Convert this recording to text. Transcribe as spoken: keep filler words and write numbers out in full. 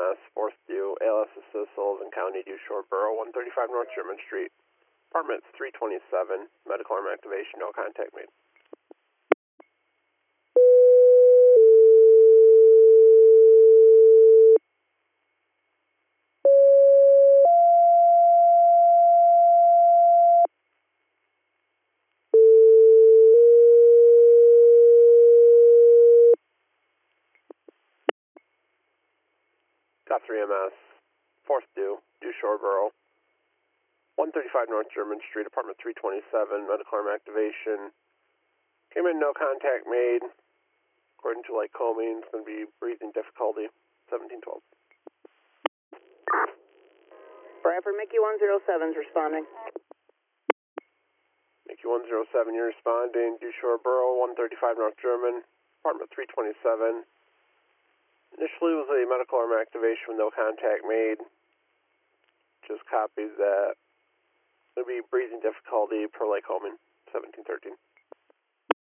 S, fourth due, A L S Assist Sullivan County, due Shore Borough, one thirty-five North German Street. Apartments three twenty-seven, medical arm activation, no contact made. Got three M S, fourth due, due Shore Borough, one thirty-five North German Street, apartment three twenty-seven, medical arm activation. Came in, no contact made. According to light combing, it's going to be breathing difficulty, seventeen twelve. Bradford, Mickey one zero seven is responding. Mickey one zero seven, you're responding. Due Shore Borough, one thirty-five North German, apartment three twenty-seven. Initially was a medical arm activation with no contact made. Just copies that. It'll be breathing difficulty per light combing, seventeen thirteen.